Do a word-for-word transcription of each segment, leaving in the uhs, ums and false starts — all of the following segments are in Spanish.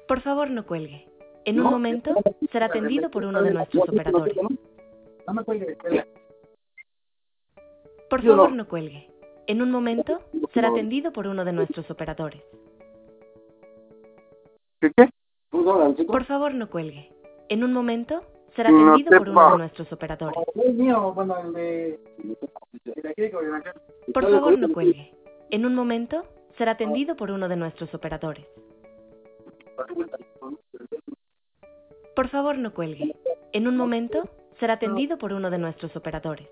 Por favor, no cuelgue. En un momento será atendido por uno de nuestros operadores. No me cuelgue. Por Yo favor, no. no cuelgue. En un momento será atendido por uno de nuestros operadores. ¿Qué qué? ¿Tú no, chico? Por favor, no cuelgue. En un momento será No atendido te por uno de pa- nuestros operadores. Es mío, bueno, el de... el de aquí, con el de acá. Por favor, no cuelgue. En un momento será atendido por uno de nuestros operadores. Por favor, no cuelgue. En un momento será atendido por uno de nuestros operadores.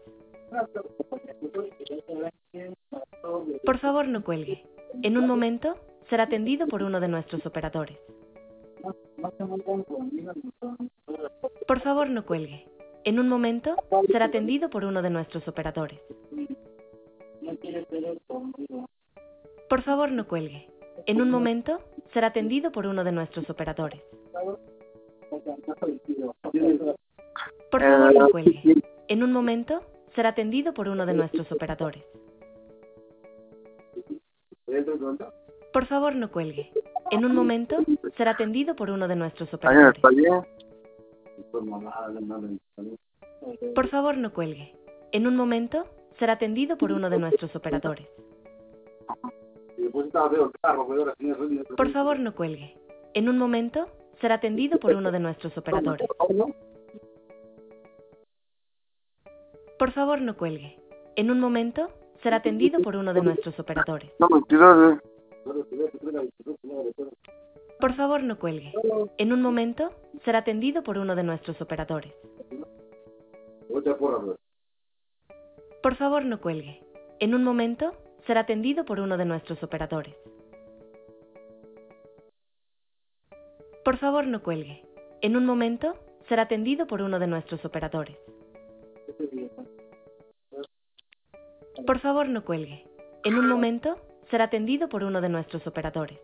Por favor, no cuelgue. En un momento será atendido por uno de nuestros operadores. Por favor, no cuelgue. En un momento será atendido por uno de nuestros operadores. Por favor, no cuelgue. En un momento será atendido por uno de nuestros operadores. Por favor, no cuelgue. En un momento será atendido por uno de nuestros operadores. Por favor, no cuelgue. En un momento será atendido por uno de nuestros Ahí operadores. está bien. Por favor, no cuelgue. En un momento será atendido por uno de nuestros operadores. Por favor, no cuelgue. En un momento será atendido por uno de nuestros operadores. Por favor, no cuelgue. En un momento será atendido por uno de nuestros operadores. No, mentiroso. Por favor, no cuelgue. En un momento será atendido por uno de nuestros operadores. Por favor, no cuelgue. En un momento será atendido por uno de nuestros operadores. Por favor, no cuelgue. En un momento será atendido por uno de nuestros operadores. Por favor, no cuelgue. En un momento será atendido por uno de nuestros operadores.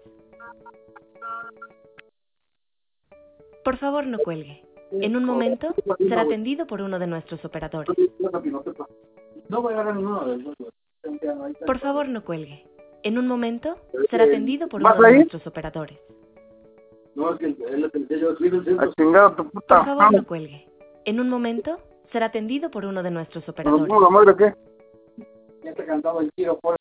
Por favor, no cuelgue. En un momento será atendido por uno de nuestros operadores. No voy a agarrar ninguno de ellos. Por favor, no cuelgue. En un momento será atendido por uno de nuestros operadores. No, es que él es el que yo escribo el centro. A chingar tu puta. Por favor, no cuelgue. En un momento será atendido por uno de nuestros ¿Nos operadores. la madre qué? Ya te cantaba el tiro por